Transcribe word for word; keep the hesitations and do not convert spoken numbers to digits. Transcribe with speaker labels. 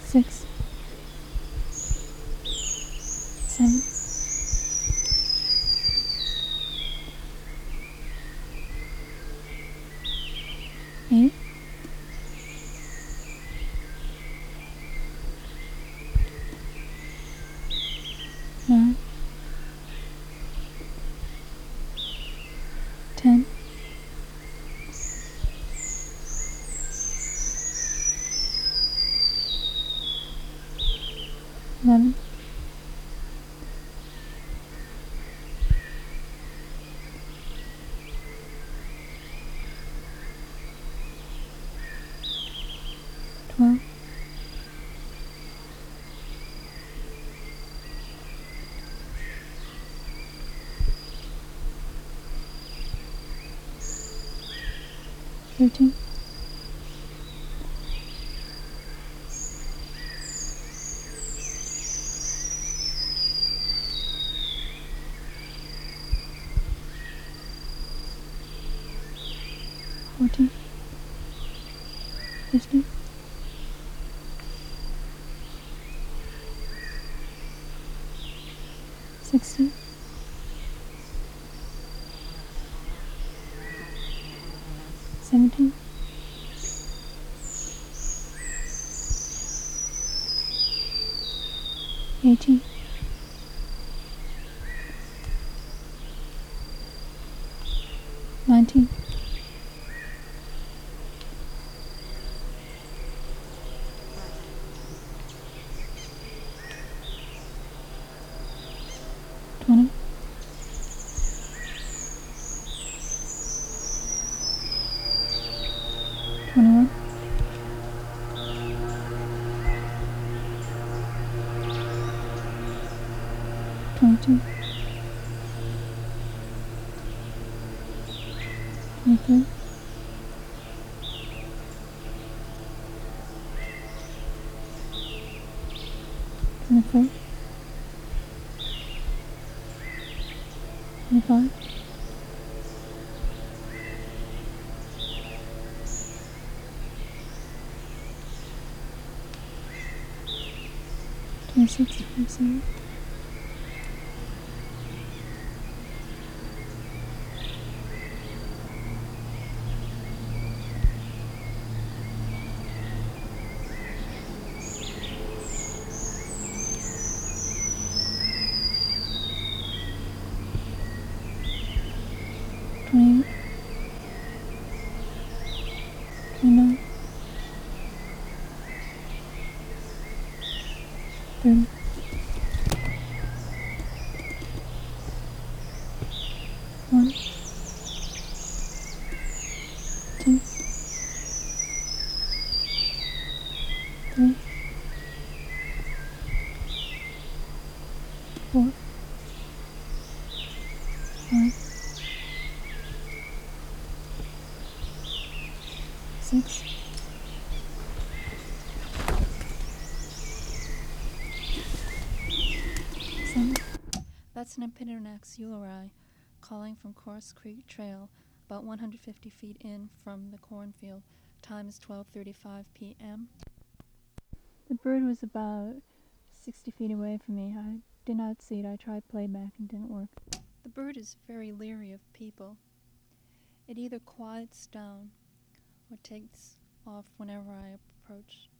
Speaker 1: six, seven, eight, nine, ten, eleven, twelve, thirteen, fourteen, fifteen, sixteen, seventeen, eighteen, nineteen, twenty, twenty-one, twenty-two, twenty-three, twenty-four, twenty-five, twenty-six, twenty-seven, twenty-eight, twenty-nine, thirty, one, two, three, four, five, six, seven.
Speaker 2: That's an Epidornax euleri calling from Coarse Creek Trail, about one hundred fifty feet in from the cornfield. Time is twelve thirty-five p m
Speaker 1: The bird was about sixty feet away from me. I did not see it. I tried playback and didn't work.
Speaker 2: The bird is very leery of people. It either quiets down or takes off whenever I approach.